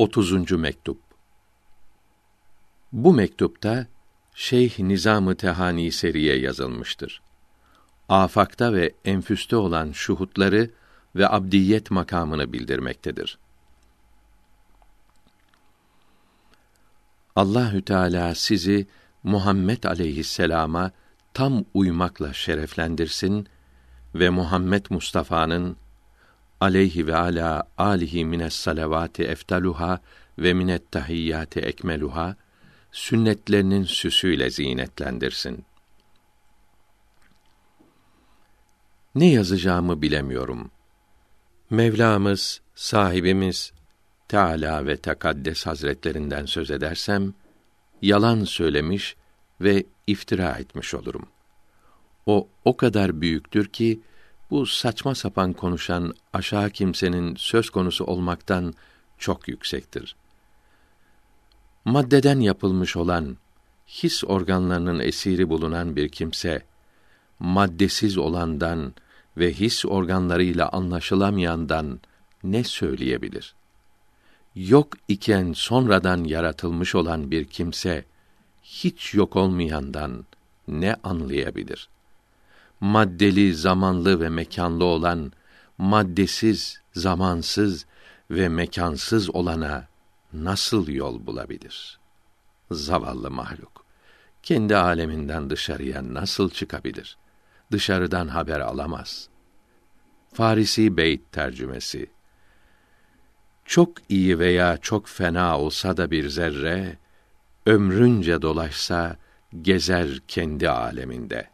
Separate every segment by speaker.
Speaker 1: 30. mektup. Bu mektupta Şeyh Nizam-ı Tehani Seri'ye yazılmıştır. Afakta ve enfüste olan şuhutları ve abdiyet makamını bildirmektedir. Allahü Teala sizi Muhammed aleyhisselama tam uymakla şereflendirsin ve Muhammed Mustafa'nın aleyhi ve ala alihi mines salavati eftaluha ve minet tahiyyati ekmeluha sünnetlerinin süsüyle zinetlendirsin. Ne yazacağımı bilemiyorum. Mevlamız, sahibimiz Teala ve Tekaddes Hazretlerinden söz edersem yalan söylemiş ve iftira etmiş olurum. O kadar büyüktür ki bu saçma sapan konuşan aşağı kimsenin söz konusu olmaktan çok yüksektir. Maddeden yapılmış olan, his organlarının esiri bulunan bir kimse, maddesiz olandan ve his organlarıyla anlaşılamayandan ne söyleyebilir? Yok iken sonradan yaratılmış olan bir kimse, hiç yok olmayandan ne anlayabilir? Maddeli, zamanlı ve mekanlı olan, maddesiz, zamansız ve mekansız olana nasıl yol bulabilir? Zavallı mahluk, kendi aleminden dışarıya nasıl çıkabilir? Dışarıdan haber alamaz. Farisi Beyt tercümesi. Çok iyi veya çok fena olsa da bir zerre, ömrünce dolaşsa, gezer kendi aleminde.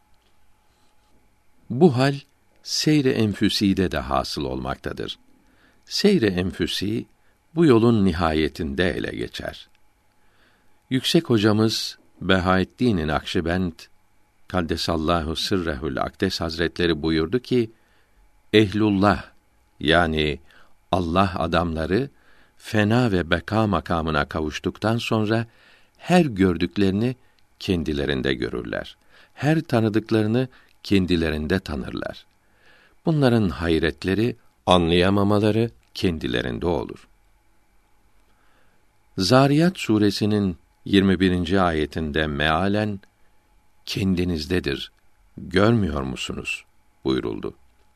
Speaker 1: Bu hal, seyr-i enfüsîde de hasıl olmaktadır. Seyr-i enfüsî, bu yolun nihayetinde ele geçer. Yüksek hocamız Behaeddin Nakşibend Kaddesallahu sırrehul akdes Hazretleri buyurdu ki, ehlullah yani Allah adamları fena ve beka makamına kavuştuktan sonra her gördüklerini kendilerinde görürler. Her tanıdıklarını kendilerinde tanırlar. Bunların hayretleri, anlayamamaları kendilerinde olur. Zariyat suresinin 21. ayetinde mealen kendinizdedir, görmüyor musunuz buyuruldu.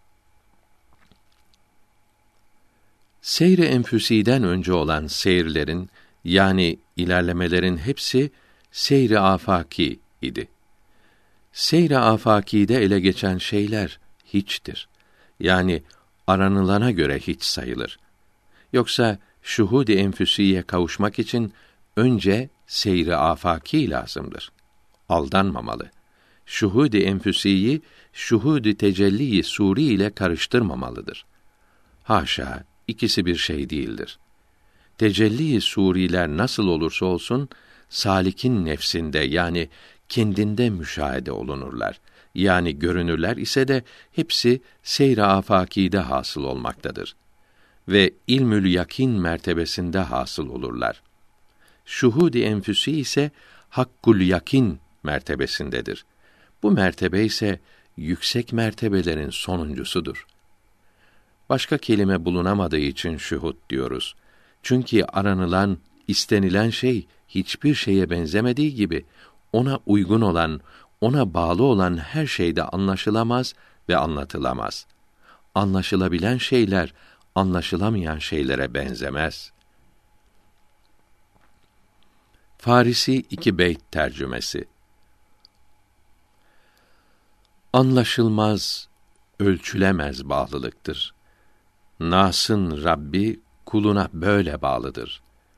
Speaker 1: Seyr-i enfüsiden önce olan seyrlerin yani ilerlemelerin hepsi seyr-i afaki idi. Seyr-i afakide ele geçen şeyler hiçtir. Yani aranılana göre hiç sayılır. Yoksa şuhud-i enfüsiye kavuşmak için önce seyr-i afaki lazımdır. Aldanmamalı. Şuhud-i enfüsiyi şuhud-i tecelli-i suri ile karıştırmamalıdır. Haşa, ikisi bir şey değildir. Tecelli-i suriler nasıl olursa olsun salikin nefsinde yani kendinde müşahede olunurlar. Yani görünürler ise de hepsi seyr-i afakide hasıl olmaktadır ve ilmül yakin mertebesinde hasıl olurlar. Şuhud-i enfüsi ise hakkul yakin mertebesindedir. Bu mertebe ise yüksek mertebelerin sonuncusudur. Başka kelime bulunamadığı için şuhud diyoruz. Çünkü aranılan, istenilen şey hiçbir şeye benzemediği gibi ona uygun olan, ona bağlı olan her şeyde anlaşılamaz ve anlatılamaz. Anlaşılabilen şeyler anlaşılamayan şeylere benzemez. Farisi 2 Beyt tercümesi. Anlaşılmaz, ölçülemez bağlılıktır. Nas'ın Rabbi kuluna böyle bağlıdır.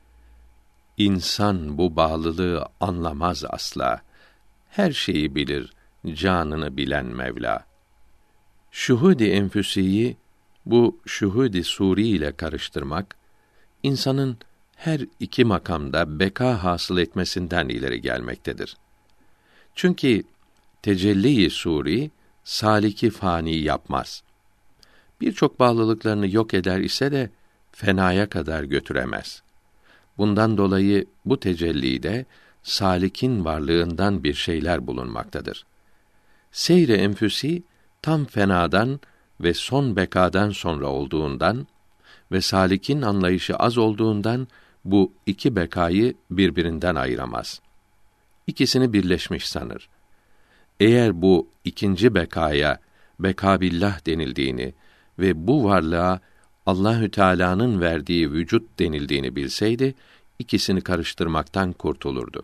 Speaker 1: İnsan bu bağlılığı anlamaz asla. Her şeyi bilir, canını bilen Mevla. Şuhud-i enfüsiyi bu şuhud-i suri ile karıştırmak, insanın her iki makamda beka hasıl etmesinden ileri gelmektedir. Çünkü tecelli-i suri, saliki fani yapmaz. Birçok bağlılıklarını yok eder ise de, fenaya kadar götüremez. Bundan dolayı bu tecellide, salikin varlığından bir şeyler bulunmaktadır. Seyr-i enfüsi, tam fenadan ve son bekadan sonra olduğundan ve salikin anlayışı az olduğundan bu iki bekayı birbirinden ayıramaz. İkisini birleşmiş sanır. Eğer bu ikinci bekaya bekabillah denildiğini ve bu varlığa Allahü Teala'nın verdiği vücut denildiğini bilseydi, ikisini karıştırmaktan kurtulurdu.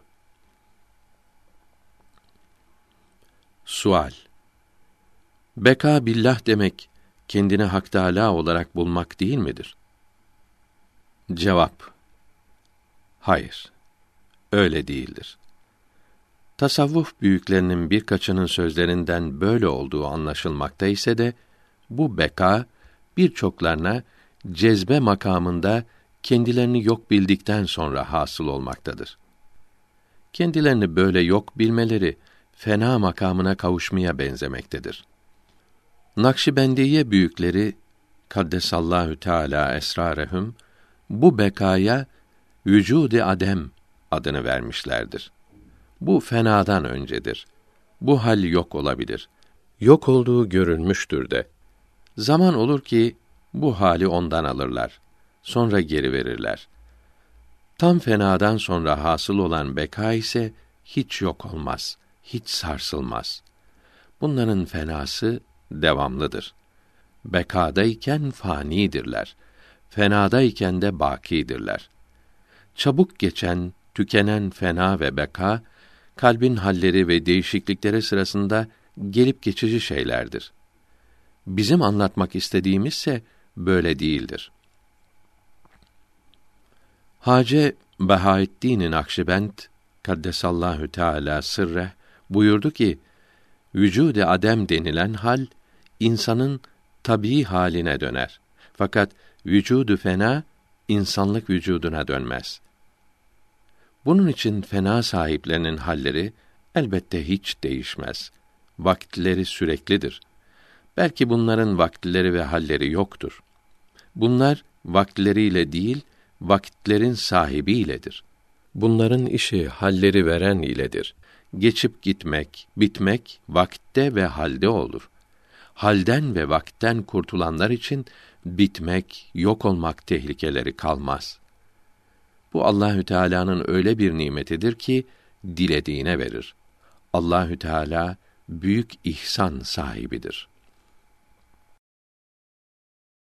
Speaker 1: Sual: Beka billah demek, kendini Hak Teâlâ olarak bulmak değil midir? Cevap: Hayır, öyle değildir. Tasavvuf büyüklerinin birkaçının sözlerinden böyle olduğu anlaşılmakta ise de, bu beka, birçoklarına cezbe makamında kendilerini yok bildikten sonra hasıl olmaktadır. Kendilerini böyle yok bilmeleri, fena makamına kavuşmaya benzemektedir. Nakşibendiye büyükleri, Kaddesallahu Teâlâ esrarehum, bu bekaya vücud-i adem adını vermişlerdir. Bu fenadan öncedir. Bu hal yok olabilir. Yok olduğu görülmüştür de. Zaman olur ki bu hali ondan alırlar. Sonra geri verirler. Tam fenadan sonra hasıl olan beka ise hiç yok olmaz, hiç sarsılmaz. Bunların fenası devamlıdır. Bekâdayken fanidirler. Fenâdayken de bâkîdirler. Çabuk geçen, tükenen fena ve beka, kalbin halleri ve değişiklikleri sırasında gelip geçici şeylerdir. Bizim anlatmak istediğimizse böyle değildir. Hâce Behaeddin Nakşibend Kaddesallahu Teâlâ sırreh buyurdu ki, vücud-i adem denilen hal insanın tabii haline döner. Fakat vücud-u fena insanlık vücuduna dönmez. Bunun için fena sahiplerinin halleri elbette hiç değişmez. Vakitleri süreklidir. Belki bunların vakitleri ve halleri yoktur. Bunlar vaktleriyle değil, vakitlerin sahibiyledir. Bunların işi halleri veren iledir. Geçip gitmek, bitmek vakitte ve halde olur. Halden ve vakitten kurtulanlar için bitmek, yok olmak tehlikeleri kalmaz. Bu Allahü Teala'nın öyle bir nimetidir ki dilediğine verir. Allahü Teala büyük ihsan sahibidir.